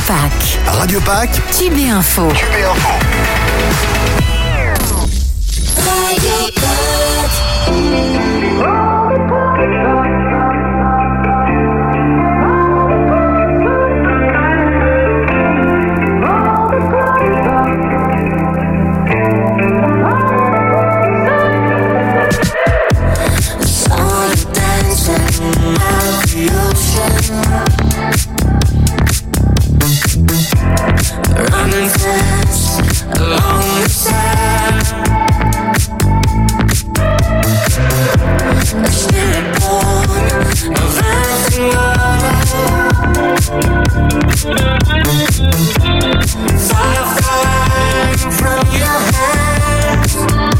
Pâques. Radio Pâques. Tube et Info. Radio Running fast along the sand, a spirit born of earth and water, fire flying from your hands.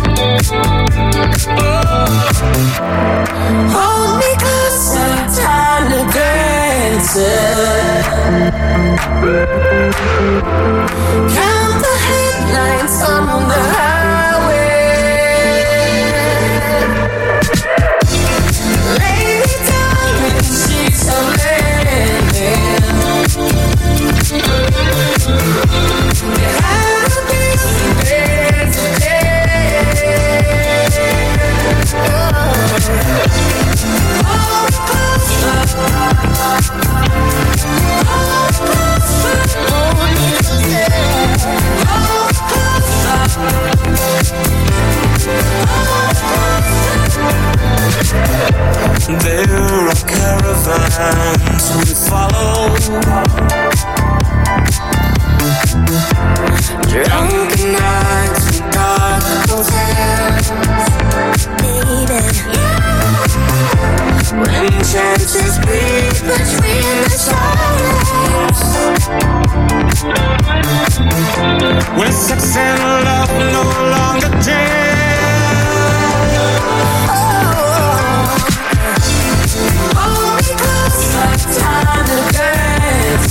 Hold me closer, time to dance. Count the headlights on the highway. Lay me down in sheets of linen. You had a busy day today. Hold closer. There are caravans we follow, drunken nights and dark hotels, baby. When chances breathe between the silence, when sex and love no longer dare. Time to dance.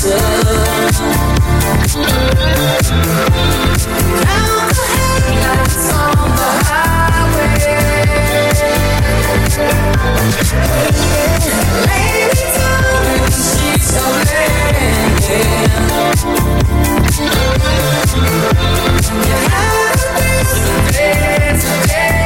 Count the headlights on the highway. Lay me down in sheets of linen. You had a busy day today.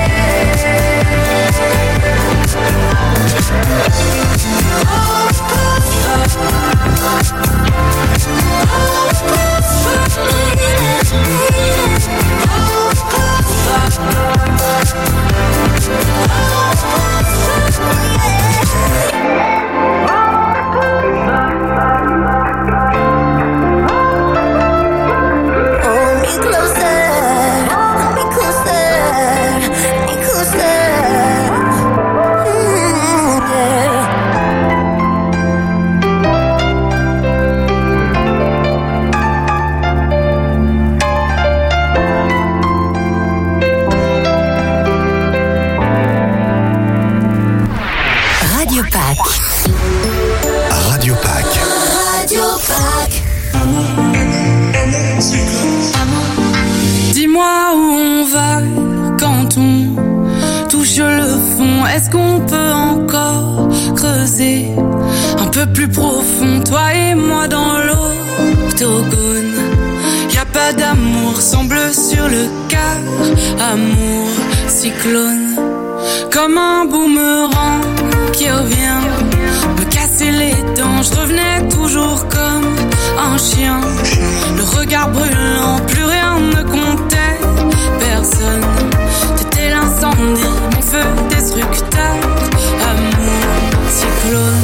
Dis-moi où on va quand on touche le fond. Est-ce qu'on peut encore creuser un peu plus profond, toi et moi dans l'octogone? Y'a pas d'amour, semble sur le quart. Amour, cyclone, comme un boomerang qui revient me casser les dents. Je revenais toujours comme un chien, le regard brûlant, plus rien ne comptait. Personne, t'étais l'incendie, mon feu destructeur. Amour, cyclone.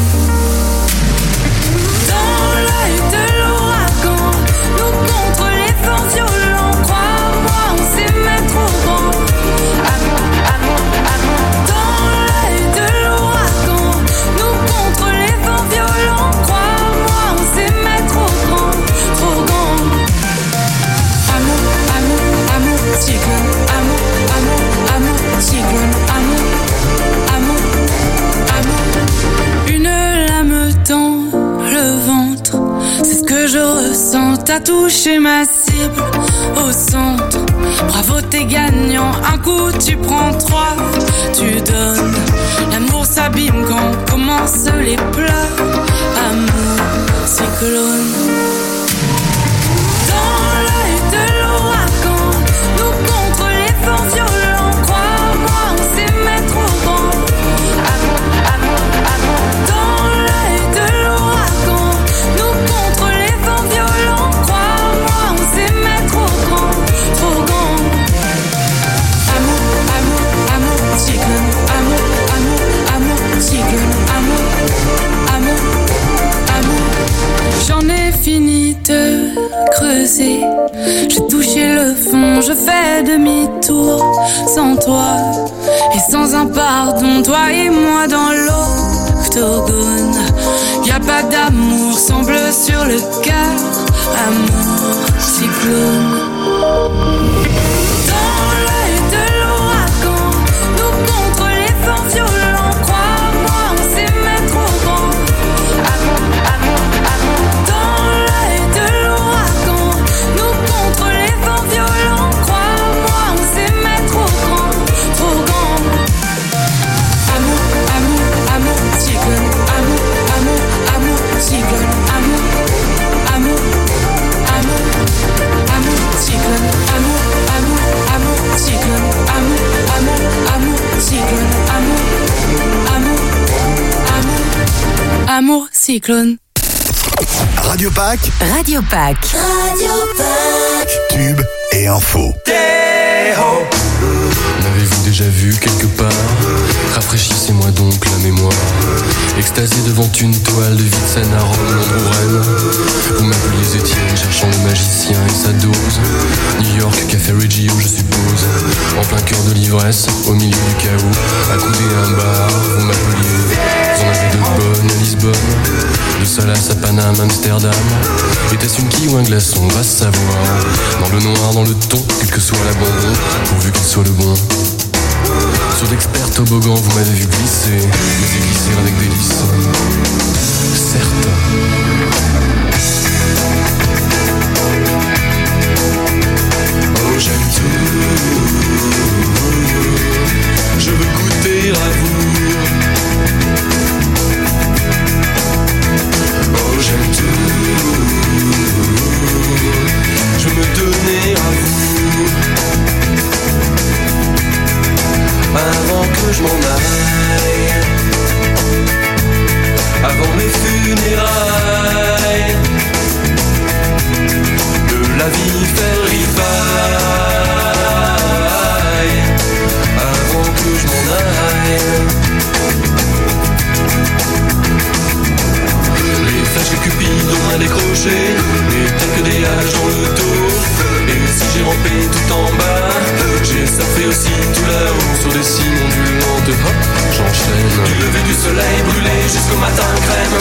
Dans l'œil de l'ouragan, nous contre les vents violents. Crois-moi, on s'aimait trop grand. Amour, amour, amour. Dans l'œil de l'ouragan, nous contre les vents violents. Crois-moi, on s'aimait trop grand, trop grand. Amour, amour, amour, cyclone. Amour, amour, amour, cyclone. Amour, amour, amour. Une lame dans le ventre, c'est ce que je ressens. T'as touché ma cible au centre. Bravo, t'es gagnant. Un coup, tu prends 3, tu donnes. L'amour s'abîme quand commencent les pleurs. Amour, cyclone. sais, j'ai touché le fond, je fais demi-tour sans toi et sans un pardon, toi et moi dans l'octogone. Y a pas d'amour, sang bleu sur le cœur, amour cyclone. Dans l'œil de l'ouragan, nous contre les vents violents, crois-moi, on s'aimait trop grand. Amour, amour, amour. Dans l'œil de l'ouragan, nous contre les vents violents, crois-moi, on s'aimait trop grand, trop grand. Amour, amour, amour, cyclone. Amour, amour, amour, cyclone. Amour, amour, amour, amour, cyclone. Amour, amour, amour, cyclone. Amour, amour, amour, cyclone. Amour, amour, amour, amour, cyclone. Radio Pack. Radio Pack. Radio Pack. Tube et info. M'avez-vous déjà vu quelque part? Rafraîchissez-moi donc la mémoire. Extasié devant une toile de Vincent à Rome, Londres ou Rennes. Vous m'appeliez Étienne, cherchant le magicien et sa dose. New York, Café Reggio, je suppose. En plein cœur de l'ivresse, au milieu du chaos, accoudé à un bar, vous m'appeliez. Vous en avez de bonnes à Lisbonne, de Salas à Paname, Amsterdam. Était-ce une quille ou un glaçon, va savoir. Dans le noir, dans le ton, quel que soit l'abandon, pourvu qu'il soit le bon. Sur d'experts toboggans, vous m'avez vu glisser, mais glisser avec délice. Certes. Oh, j'aime tout. Je veux goûter à vous. Oh, j'aime tout. Je veux me donner à vous. Avant que je m'en aille, avant mes funérailles, de la vie faire ripaille, avant que je m'en aille. Les flèches que Cupidon m'a décrochées, les tels que des haches dans le dos. Et si j'ai rampé tout en bas, j'ai surfé aussi tout là-haut sur des cimes ondulantes. Hop, j'enchaîne. Du lever du soleil brûlé jusqu'au matin crème.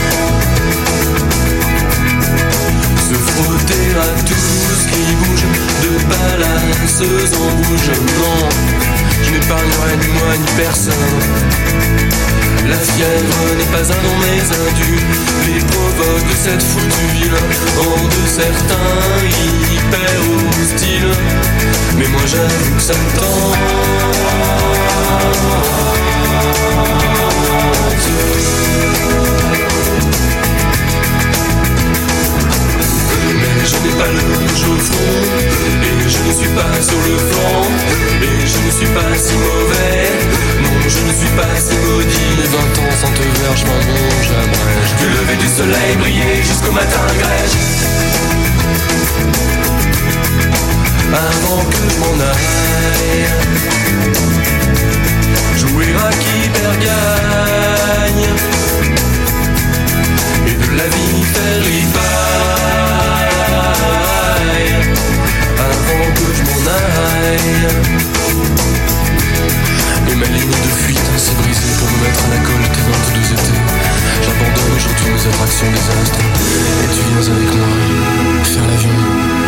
Se frotter à tout ce qui bouge, de balanceuse en bouge. Non, je n'épargnerai ni moi ni personne. La fièvre n'est pas un don mais un dû. Les provoques de cette foutue ville rendent de certains hyper hostiles. Mais moi j'avoue que ça me tente. Mais je n'ai pas le rouge au front, et je ne suis pas sur le flanc, et je ne suis pas si mauvais. Non, je ne suis pas si maudit. 20 ans sans te voir, je m'en mange à brèche. Du lever du soleil briller jusqu'au matin grèche. Avant que je m'en aille, jouer à qui perd gagne, et de la vie faire ripaille. Avant que je m'en aille. Et ma ligne de fuite s'est brisée pour me mettre à la colle tes 22 étés. J'abandonne aujourd'hui mes attractions désastres, et tu viens avec moi faire l'avion.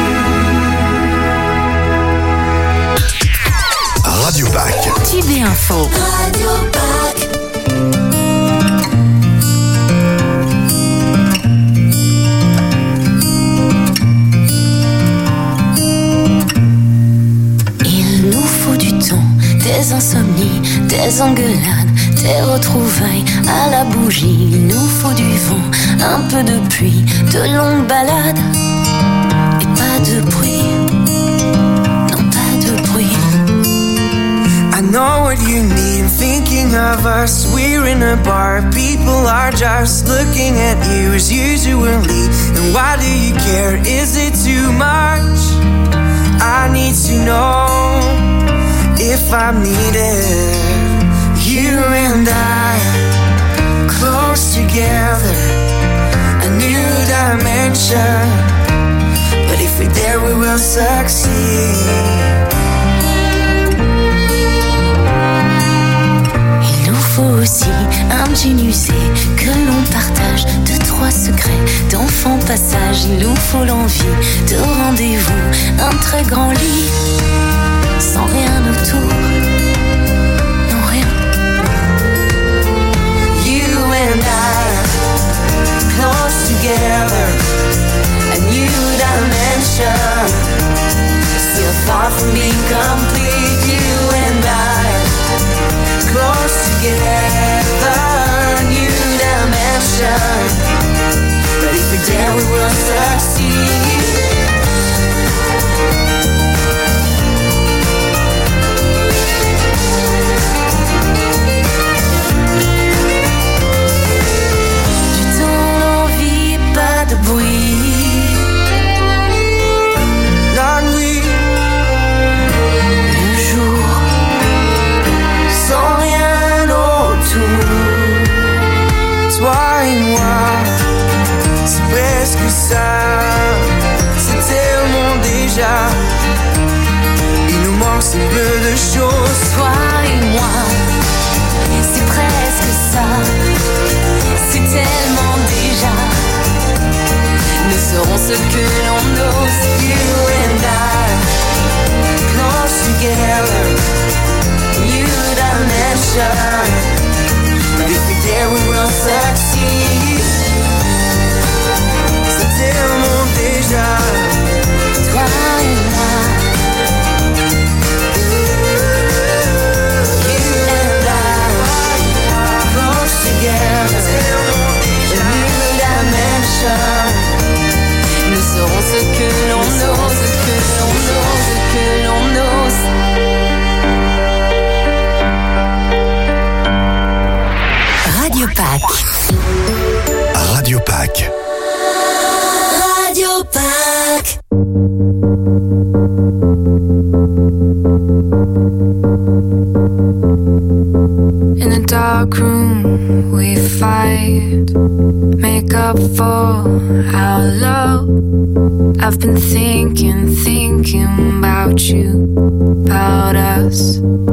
Radio Pack. Tube et info. Radio Pack. Il nous faut du temps, des insomnies, des engueulades, des retrouvailles à la bougie. Il nous faut du vent, un peu de pluie, de longues balades et pas de bruit. Non, pas de bruit. I know what you need, thinking of us. We're in a bar, people are just looking at you as usually. And why do you care? Is it too much? I need to know if I'm needed. You and I, close together, a new dimension. But if will succeed. Il nous faut aussi un jean usé que l'on partage, 2-3 secrets d'enfant passage. Il nous faut l'envie de rendez-vous, un très grand lit sans rien autour. Non, rien. You and I, close together, a new dimension, still far from being complete. You and I, close together, new dimension, but if we dare we will succeed. De bruit, la nuit, le jour, sans rien autour. Toi et moi, c'est presque ça, c'est tellement déjà. Il nous manque si peu de choses. toi et moi, c'est presque ça, c'est tellement déjà. Nous serons ce que l'on ose. You and I, close together, new dimension, but if we dare we will succeed. C'est tellement déjà. Toi et moi, You and I, close together, a new dimension. nous serons ce que l'on ose, ce que l'on ose, ce que l'on ose. Radio Pack. Radio Pack. Radio Pack. In a dark room we fight, make up for our love. I've been thinking about you, about us.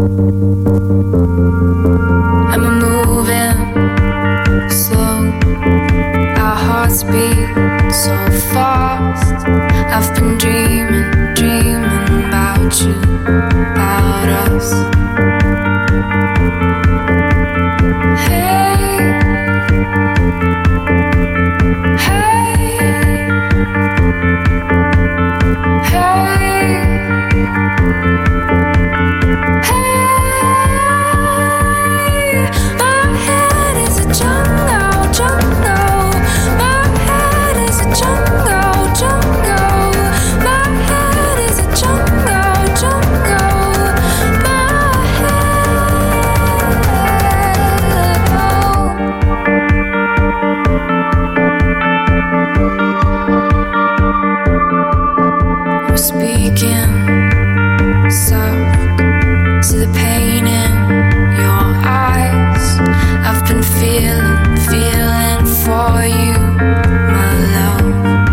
And we're moving slow, our hearts beat so fast. I've been dreaming about you, about us. Hey, hey, hey, hey. My head is a jungle, jungle. My head is a jungle, jungle. My head is a jungle, jungle. My we're speaking soft to the pain in your eyes. I've been feeling for you, my love.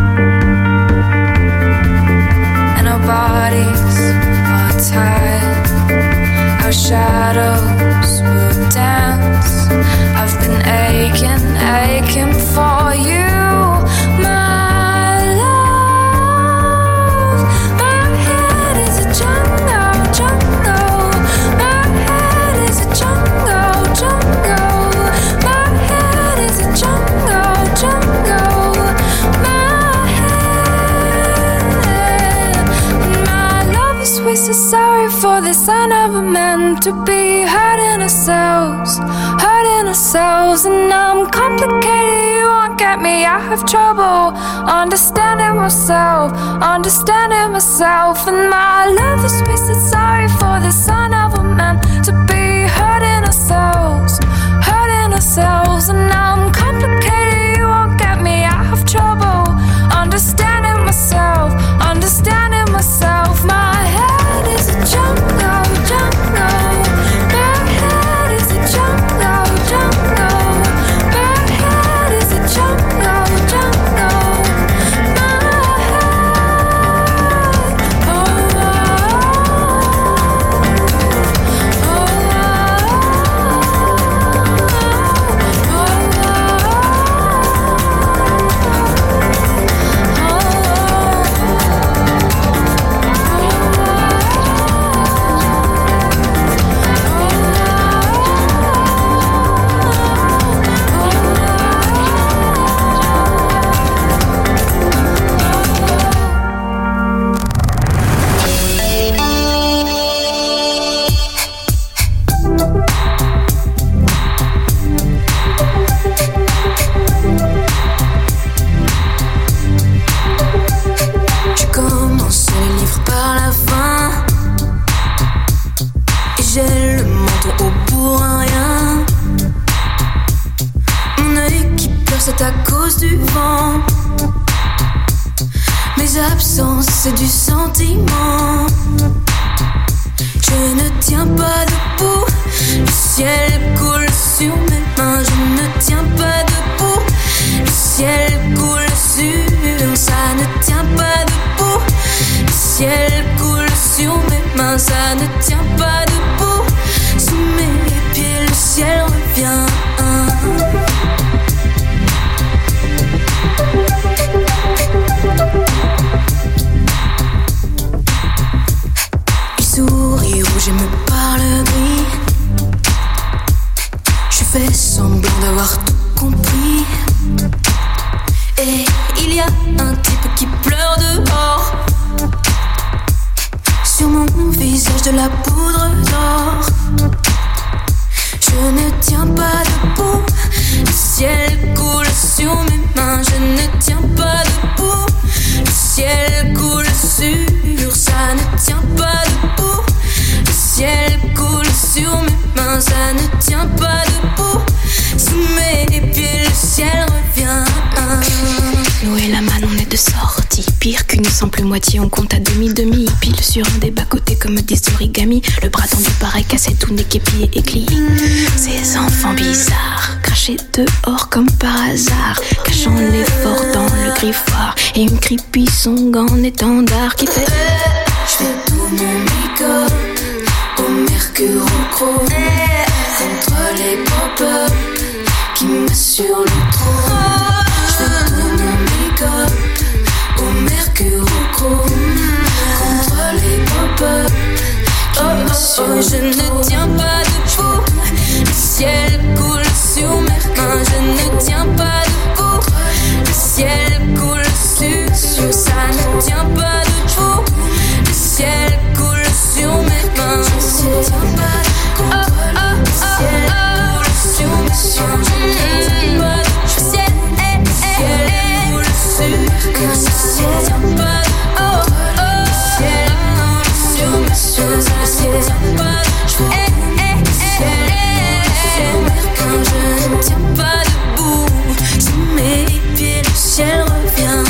And our bodies are tied, our shadows will dance. I've been aching for you, my love. My head is a jungle, jungle. My head is a jungle, jungle. My head is a jungle, jungle. My head. My love is we so sorry for this. I never meant to be hurting ourselves, and I'm complicated. You won't get me. I have trouble understanding myself, and my love is we so sorry for this. I never meant to be hurting ourselves, and I'm complicated. You won't get me. I have trouble understanding myself. My head is a jungle, jungle. My head is a jungle, jungle. My head is a jungle, jungle. My head. c'est du sentiment. Je ne tiens pas debout, le ciel coule sur mes mains. Je ne tiens pas debout, le ciel coule sur. Ça ne tient pas debout, le ciel coule sur mes mains. Ça ne tient pas debout, sous mes pieds le ciel revient. Il sourit rouge et me parle gris. Je fais semblant d'avoir tout compris. Et il y a un type qui pleure dehors. Sur mon visage de la poudre d'or. Je ne tiens pas debout, le ciel coule sur mes mains. Je ne tiens pas debout, le ciel coule sur. Ça ne tient pas debout, le ciel coule sur mes mains. Ça ne tient pas debout, sous mes pieds le ciel revient. Nous et la manne on est de sortie. Pire qu'une simple moitié, on compte à demi-demi. Pile sur un des bas-côtés comme 10 origami. Le bras tendu pareil, cassé tout nez, képi et éclit. Ces enfants bizarres, crachés dehors comme par hasard, cachant l'effort dans le griffoir. Et une creepy song en étendard qui fait je fais tout mon make-up au mercure au chrome, contre les pop-up qui m'assurent le trône. Je fais tout mon make-up au mercure au chrome, contre les pop-up qui m'assurent le trône. Je ne tiens pas debout, le ciel coule sur mes mains. Je ne tiens pas debout, le ciel coule sur. Ça ne tient pas debout, le ciel coule sur mes mains. Je ne tiens pas debout, le ciel coule sur mes mains. Je ne tiens pas debout, le ciel coule sur mes mains. Je ne tiens pas debout, le ciel coule sur mes mains. Je ne tiens pas debout. Je ne tiens pas debout, sous mes pieds le ciel revient.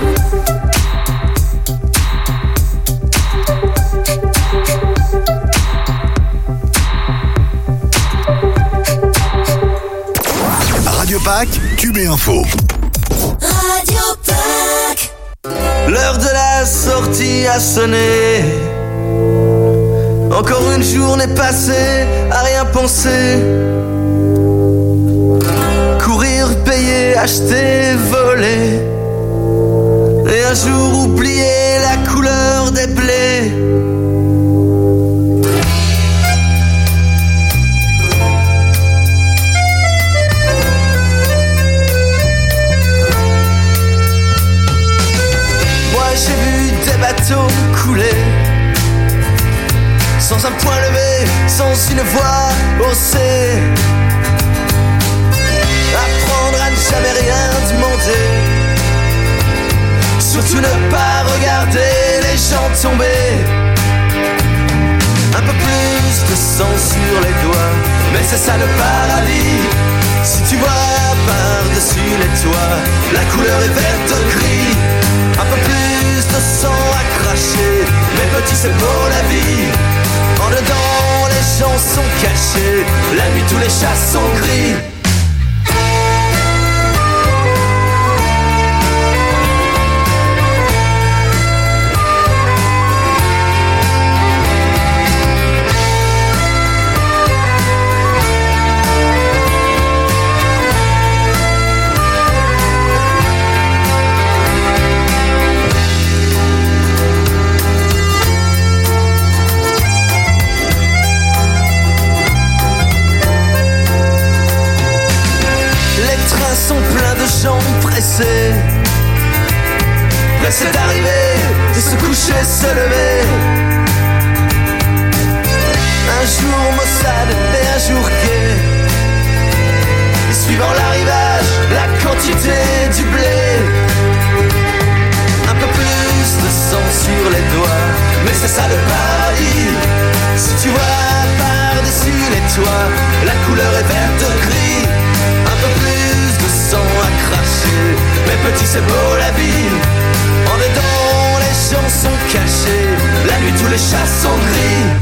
Radio Pâques, Cube et Info. Radio Pâques. L'heure de la sortie a sonné. Encore une journée passée à rien penser. Courir, payer, acheter, voler. Et un jour oublier la couleur des blés. Moi j'ai vu des bateaux couler, sans un point levé, sans une voix haussée. Apprendre à ne jamais rien demander, surtout ne pas regarder les gens tomber. Un peu plus de sang sur les doigts, mais c'est ça le paradis. Si tu vois par-dessus les toits, la couleur est verte gris. Un peu plus de sang à cracher, mais petit c'est pour la vie. En dedans les gens sont cachés, la nuit tous les chats sont gris. Pressé d'arriver, de se coucher, se lever. Un jour maussade et un jour gai. Et suivant l'arrivage, la quantité du blé. Un peu plus de sang sur les doigts, mais c'est ça le paradis. Si tu vois par-dessus les toits, la couleur est verte gris. Un peu plus de sang à cracher, mais petit c'est beau la vie. En dedans les gens sont cachés. La nuit tous les chats sont gris.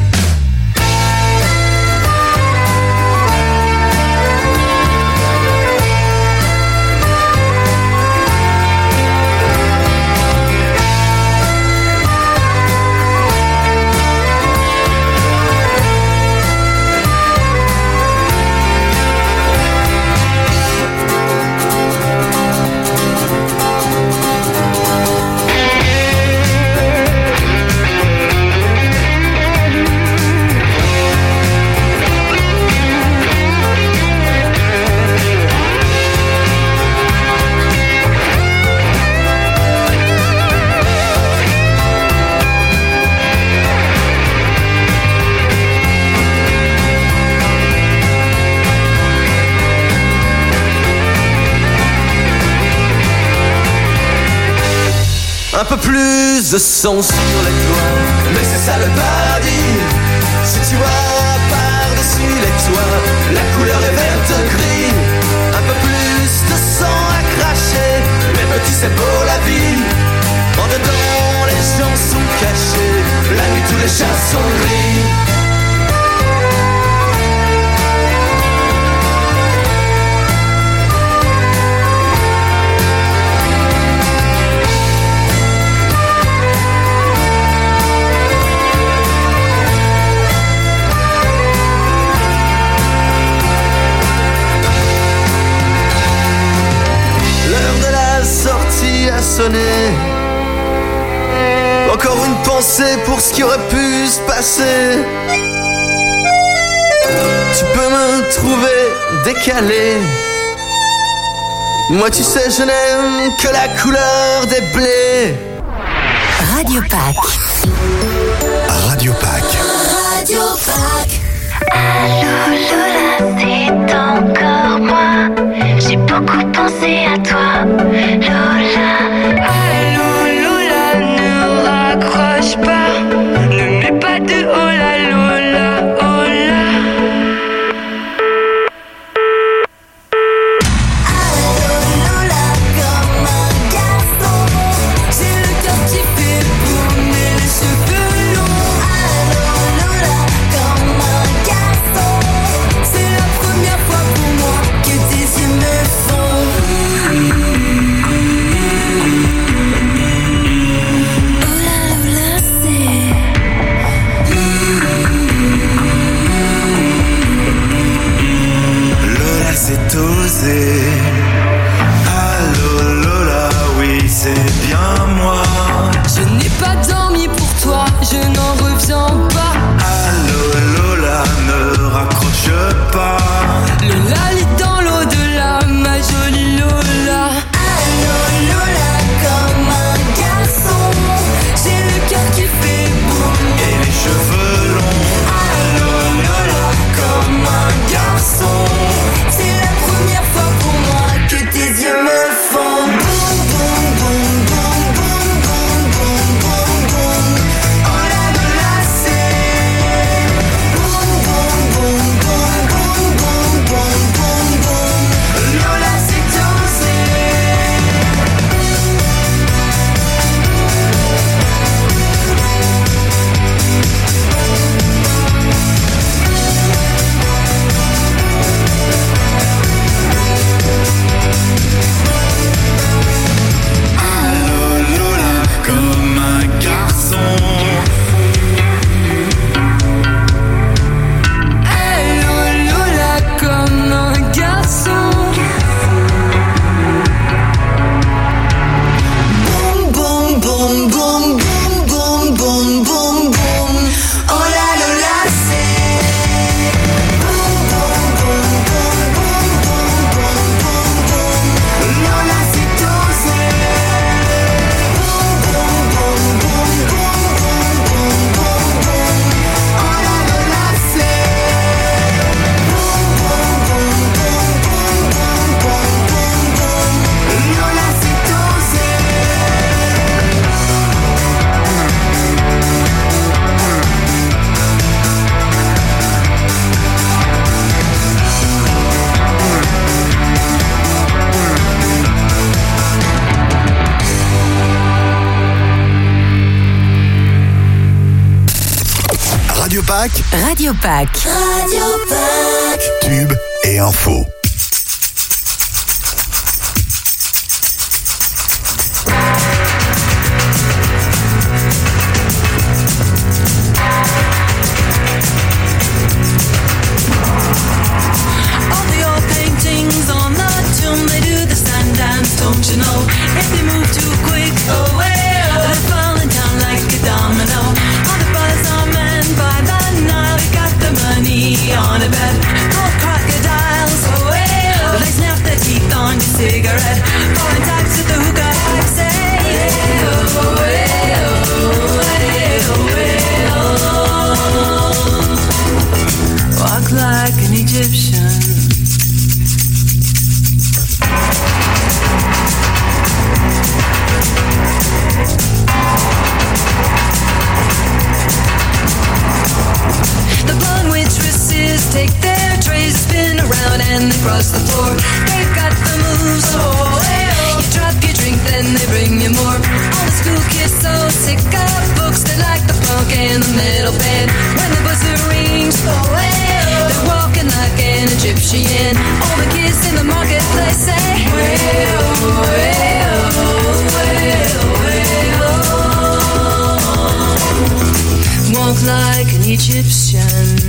Un peu plus de sang sur les toits, mais c'est ça le paradis. Si tu vois par-dessus les toits, la couleur est verte gris. Un peu plus de sang à cracher, mais petit c'est pour la vie. En dedans les gens sont cachés, la nuit tous les chats sont gris. Sortie a sonné. Encore une pensée pour ce qui aurait pu se passer. Tu peux me trouver décalé. Moi tu sais je n'aime que la couleur des blés. Radio Pack. Radio Pack. Radio Pack. Allô Lola, c'est encore moi. J'ai beaucoup pensé à toi, Lola. Allô Lola, ne raccroche pas. Ne mets pas de oh là Lola, oh là. Allô Lola, comme un garçon. J'ai le cœur qui fait tourner les cheveux longs. Allô Lola, comme un garçon. C'est la première fois pour moi que tes yeux me font. Radio Pâques, Radio Pâques. Radio Pâques. tube et info. Don't you know, if they move too quick, oh well, they're falling down like a domino. All the brothers are men by the Nile, we got the money on a bet. Gold crocodiles, oh well, they snap their teeth on your cigarette. Falling tax at the hookah pipe, say, oh well, walk like an Egyptian. The blonde waitresses take their trays, spin around and they cross the floor. They've got the moves, oh well. You drop your drink, then they bring you more. All the school kids so sick of books, they like the funk and the metal band. When the buzzer rings, oh well, they're walking like an Egyptian. All the kids in the marketplace say, well, well, well, well. Walk like an Egyptian.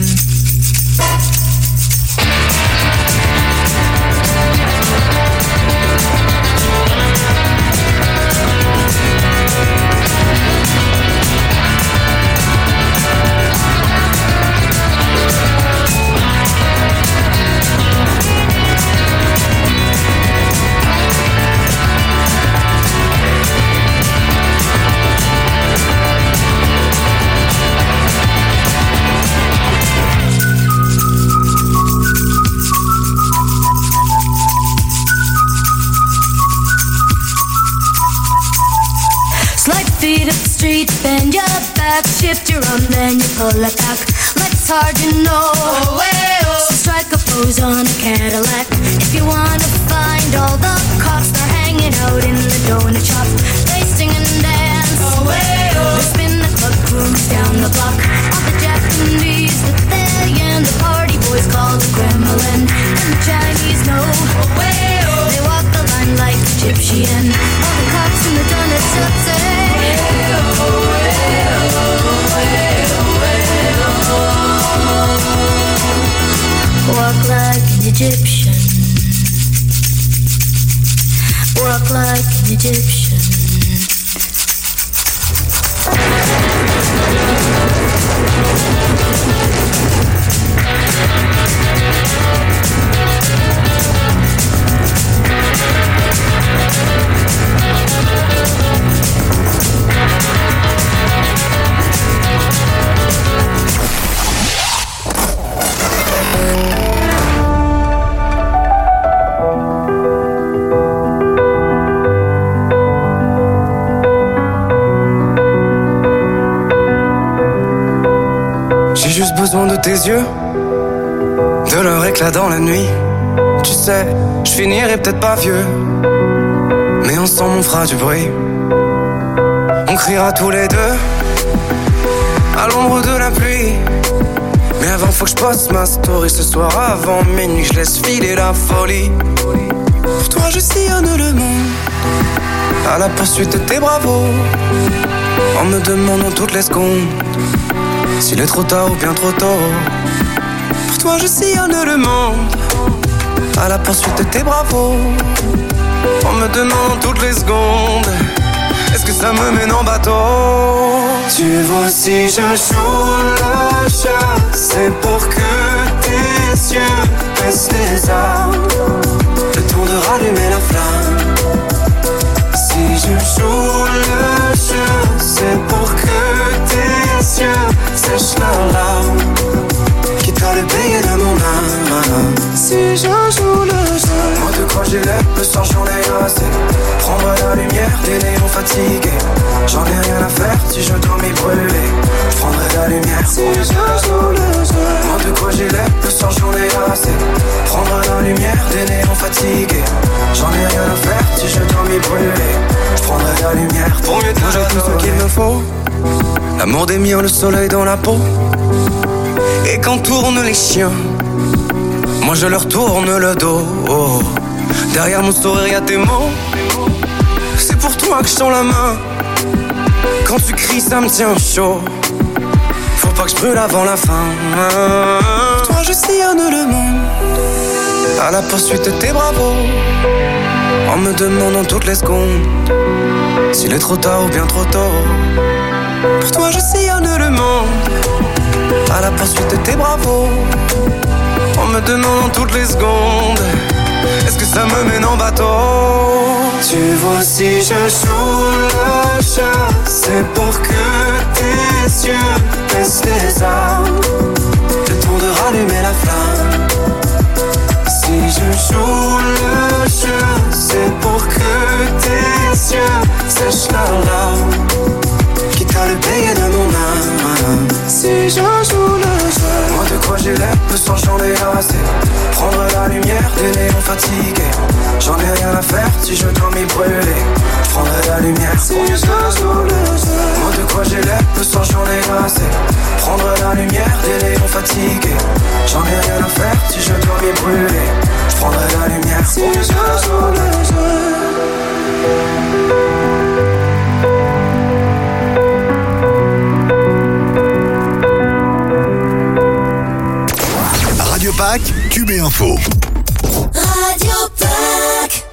Feet up the street, bend your back, shift your arm, then you pull it back. Let's hard, you know. Oh, well. So strike a pose on a Cadillac. If you wanna find all the cops, they're hanging out in the donut shop. They sing and dance. Oh, well. They spin the club grooves down the block. All the Japanese, the they and the party boys call the Kremlin. And the Chinese know. Oh, well. They walk the line like Egyptian. All the cops in the donut shop say, walk like an Egyptian. Walk like an Egyptian. J'ai juste besoin de tes yeux, de leur éclat dans la nuit. Tu sais, je finirai peut-être pas vieux, mais ensemble on fera du bruit. On criera tous les deux à l'ombre de la pluie. Mais avant faut que je poste ma story ce soir avant minuit. Je laisse filer la folie. Pour toi je sillonne le monde à la poursuite de tes bravos, en me demandant toutes les secondes s'il est trop tard ou bien trop tôt. Pour toi je sillonne le monde à la poursuite de tes bravos, en me demandant toutes les secondes est-ce que ça me mène en bateau. Tu vois si je joue le jeu, c'est pour que tes yeux baissent les armes, le temps de rallumer la flamme. Si je joue le jeu, c'est pour que tes yeux sèchent leurs larmes, quitte à le payer de mon âme. Si je joue le jeu, moi de quoi j'ai l'air, le soir j'en ai assez. Prendre la lumière des néons fatigués, j'en ai rien à faire si je dois m'y brûler. Je prendrai la lumière si je joue le jeu. Moi de quoi j'ai l'air, le soir j'en ai assez. Prendre la lumière des néons fatigués, j'en ai rien à faire si je dois m'y brûler. Je prendrai la lumière pour mieux tout ce qu'il me faut. L'amour des miens, le soleil dans la peau. Et quand tournent les chiens, moi je leur tourne le dos. Derrière mon sourire y'a tes mots. C'est pour toi que je tends la main. Quand tu cries ça me tient chaud. Faut pas que je brûle avant la fin. Pour toi je sillonne le monde à la poursuite de tes bravos, en me demandant toutes les secondes s'il est trop tard ou bien trop tôt. Pour toi je sillonne le monde à la poursuite de tes bravos, en me demandant toutes les secondes est-ce que ça me mène en bateau. Tu vois si je joue le jeu, c'est pour que tes yeux baissent les armes, le temps de rallumer la flamme. Si je joue le jeu, c'est pour que tes yeux sèchent leurs larmes, quitte à le payer de mon âme. Si je joue le jeu, moi de quoi j'ai l'air, le sang j'en ai assez. Prendre la lumière des néons fatigués, j'en ai rien à faire si je dois m'y brûler. Je prendrai la lumière si je joue le jeu. Moi de quoi j'ai l'air, le sang j'en ai assez. Prendre la lumière des néons fatigués, j'en ai rien à faire si je dois m'y brûler. Je prendrai la lumière si je joue le jeu. Radio Pack, Cube et Info. Radio Pack.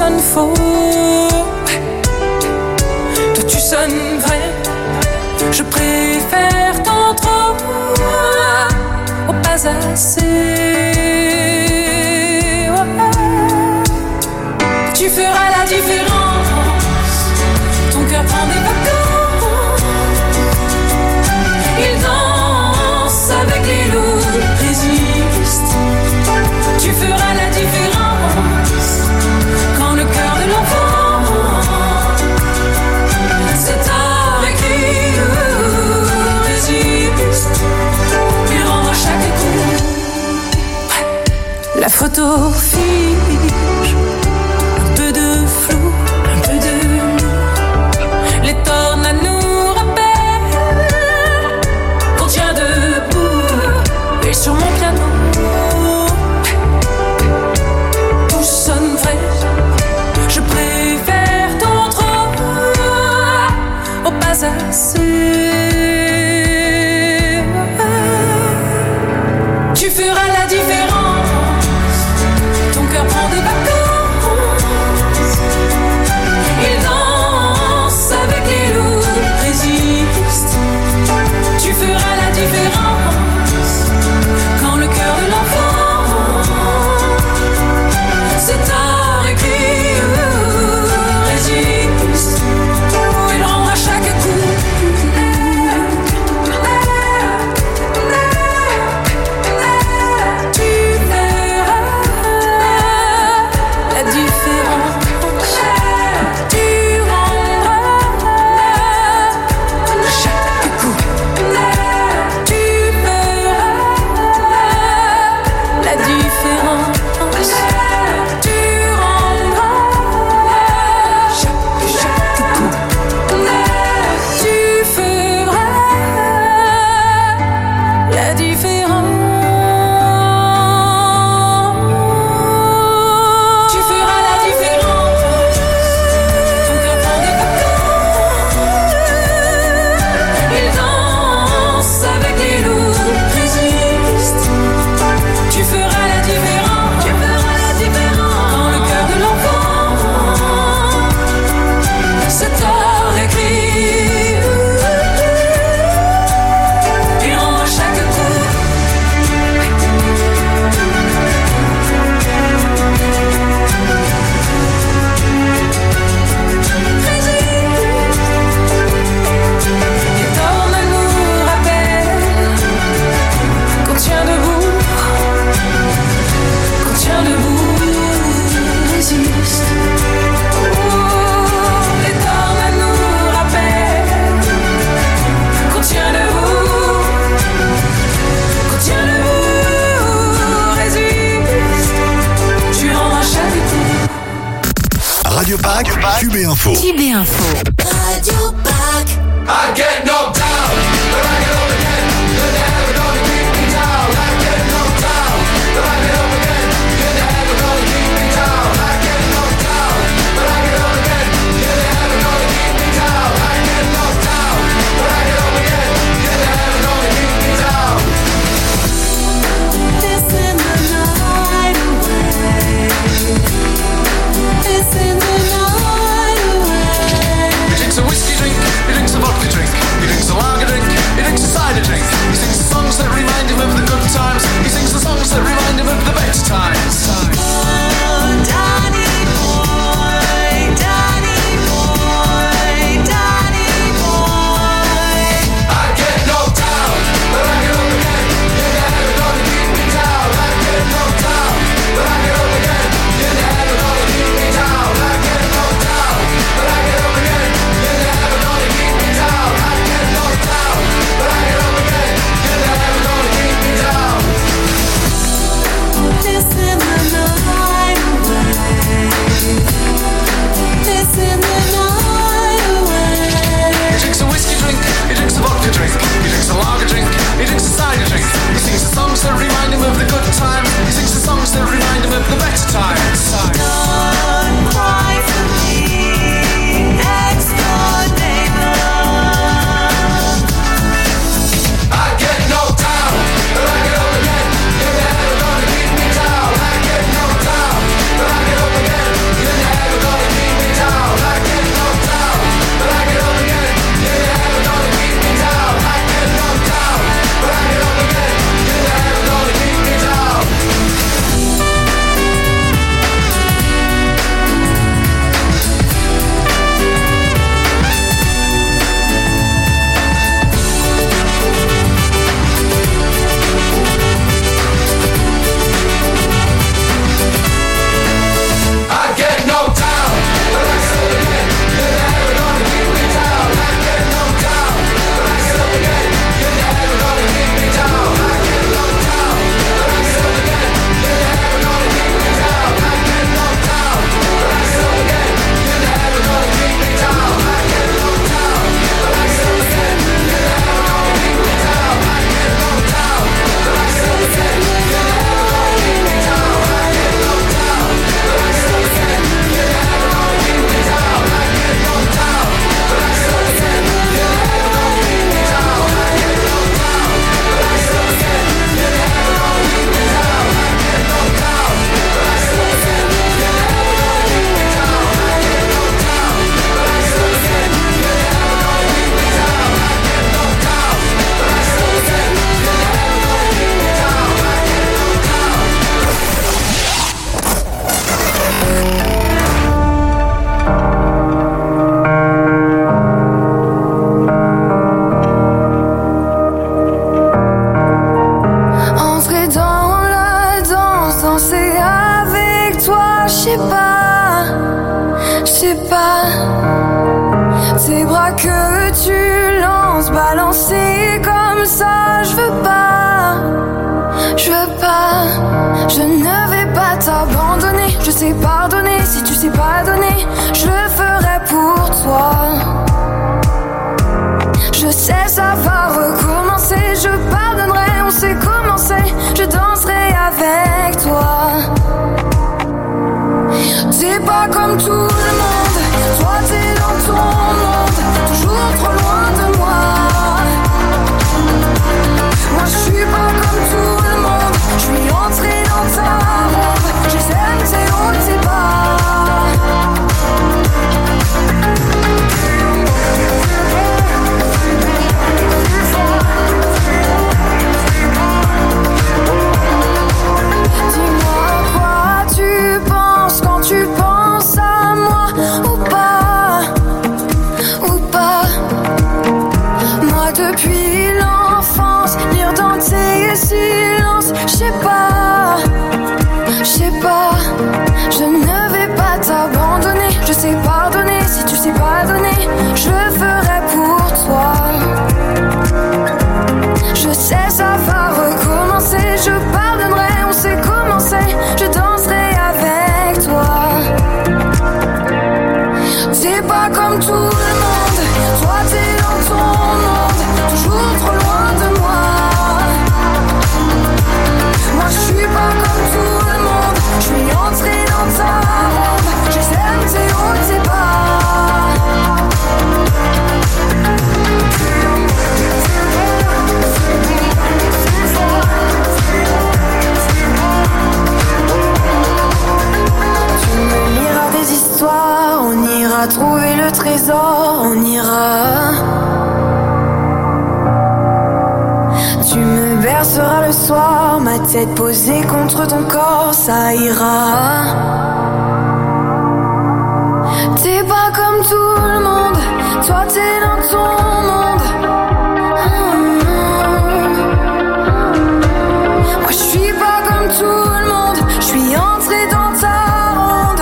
sonnes faux. Toi tu sonnes vrai. Je préfère tant trop au pas assez. Tu feras la différence. Ton cœur prend des vacances. Il danse avec les loups, résiste. Tu feras la différence. Quand le cœur de l'enfant c'est tard écrit, résiste. Il rend à chaque coup. La photo fige. Un peu de flou, un peu de nous. Les tornades nous rappellent qu'on tient debout. Et sur mon piano tout sonne vrai. Je préfère ton trop au pas assez. Tu feras la différence. Ton cœur prend des vacances. Il danse avec les loups, résiste. Tu feras la différence. Quand le cœur de l'enfant c'est tard écrit, résiste. Il rend à chaque coup. Tu verras la différence. Tu rendras à chaque coup. Tu verras la différence. Tu rendras chaque coup. Tu feras la différence. Tu feras la différence. Ton cœur prend des vacances. Il danse avec les loups, résiste. Tu feras la différence. Tu feras la différence. Quand le cœur de l'enfant c'est tard écrit. Il rend à chaque coup. Les tornades nous rappellent qu'on tient debout. Qu'on tient debout, résiste. Les tornades nous rappellent qu'on tient debout. Qu'on tient debout, résiste. Tu rends à chaque coup. Radio Pack, QB Info. QB Info. Radio Pack. I get knocked down, but I get up again. You're never gonna keep me down. I get knocked down, but I get up again. You're never gonna keep me down. I get knocked down, but I get up again. You're never gonna keep me down. I get knocked down, but I get up again. You're never gonna keep me down. Listen the night away. Listen the night away. recommencer comme ça. Je veux pas, je ne vais pas t'abandonner. Je sais pardonner, si tu sais pas donner, je le ferai pour toi. Je sais ça va recommencer, je pardonnerai, on sait commencer, je danserai avec toi. T'es pas comme tout le monde, toi t'es dans ton monde, toujours trop loin de moi. Moi je suis pas comme tout le monde, je suis entrée dans ta robe, je les aime tes hauts et tes bas. Dis-moi quoi tu penses quand tu penses à moi, ou pas, moi depuis l'enfance, lire dans tes silences, je sais pas, je ne vais pas t'abandonner, je sais pardonner, si tu sais pas donner, je le ferai pour toi. Je sais ça va recommencer, je pardonnerai, on sait commencer, je danserai avec toi. T'es pas comme tout le monde, toi t'es dans ton monde, toujours trop loin de moi. Moi je suis pas comme tout le monde, je suis entrée dans ta robe, je les aime tes hauts et tes bas. Tu me liras des histoires, on ira trouver le trésor, on ira. Tu me berceras le soir, ma tête posée contre ton corps, ça ira. T'es pas comme tout le monde, toi t'es dans ton monde. Moi je suis pas comme tout le monde, je suis entrée dans ta ronde.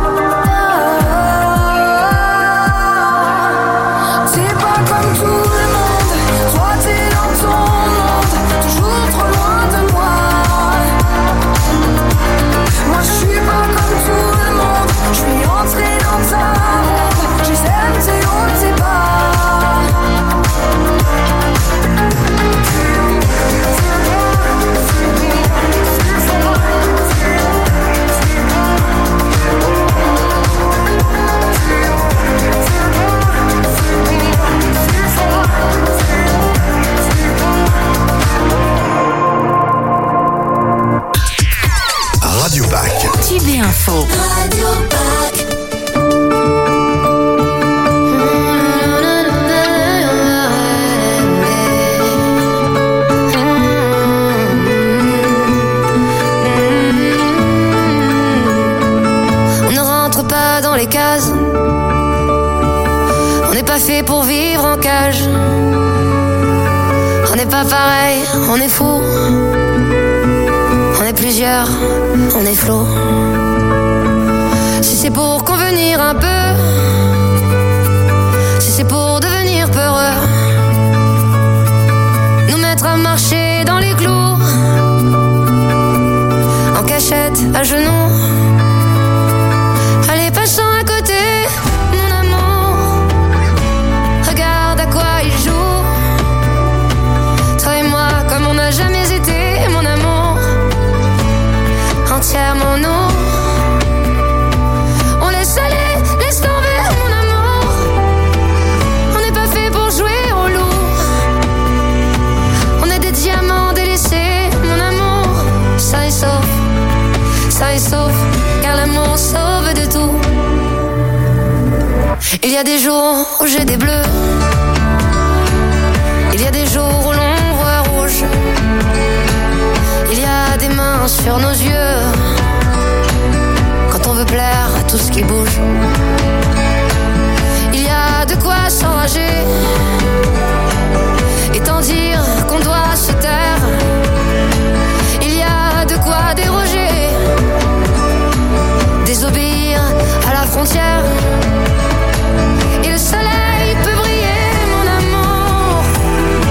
T'es pas comme tout le monde, toi t'es dans ton monde, toujours trop loin de moi. Moi je suis pas comme tout le monde, je suis entrée dans ta ronde, je les aime tes hauts et tes bas. Radio Pack. Tube Info. Radio Pack. On ne rentre pas dans les cases, on n'est pas fait pour vivre en cage. On n'est pas pareil, on est fou. On est plusieurs, on est flou. Si c'est pour convenir un peu, si c'est pour devenir peureux, nous mettre à marcher dans les clous, en cachette, à genoux. Allez, passant à côté, mon amour, regarde à quoi il joue. Toi et moi, comme on n'a jamais été, mon amour, entièrement nous. On laisse aller, laisse tomber, mon amour. On n'est pas fait pour jouer au loup. On est des diamants délaissés, mon amour. Ça est sauf, car l'amour sauve de tout. Il y a des jours où j'ai des bleus, il y a des jours où l'on voit rouge. Il y a des mains sur nos yeux quand on veut plaire à tout ce qui bouge. Il y a de quoi s'enrager et tant dire qu'on doit se taire. Il y a de quoi déroger, désobéir à la frontière. Et le soleil peut briller, mon amour,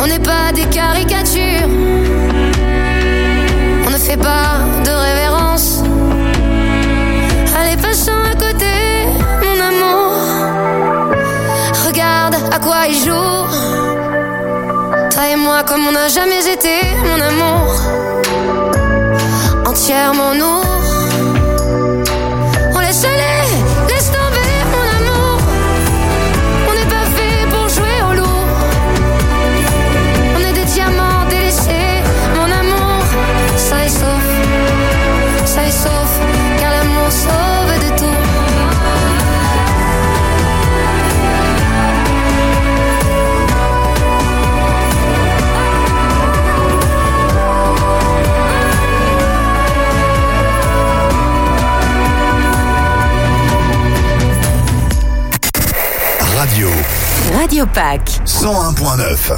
On n'est pas des caricatures. On ne fait pas de révérence. Allez, passons à côté, mon amour. Regarde à quoi il joue. Toi et moi comme on n'a jamais été, mon amour. Entièrement nous. On laisse aller, laisse tomber, mon amour. On n'est pas fait pour jouer au loup. On est des diamants délaissés, mon amour. Ça est sauf, car l'amour sauve de tout. Radio Pack 101.9.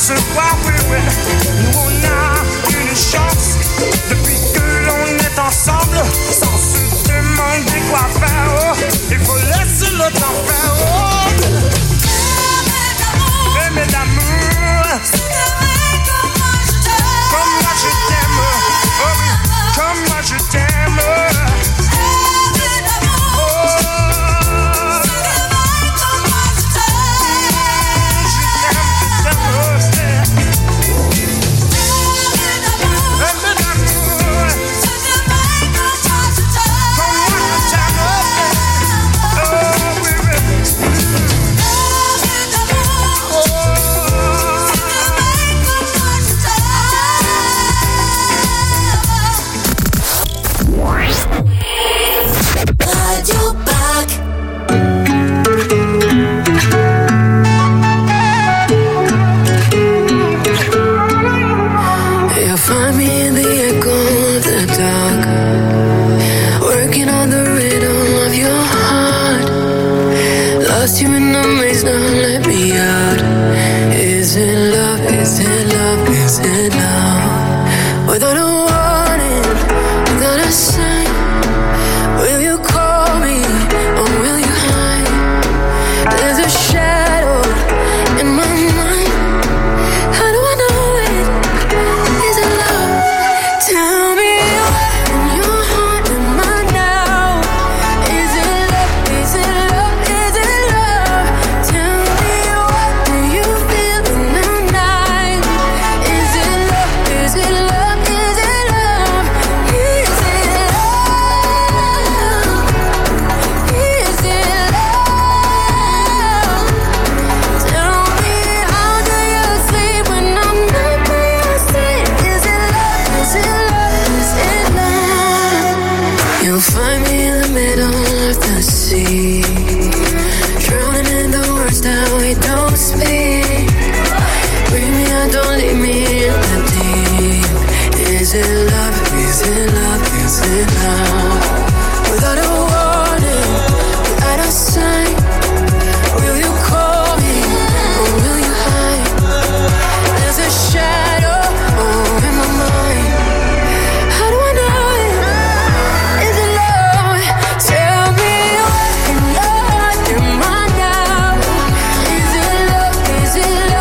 ce soir, oui, nous on a une chance depuis que l'on est ensemble, sans se demander quoi faire. Oh, il faut laisser le temps faire.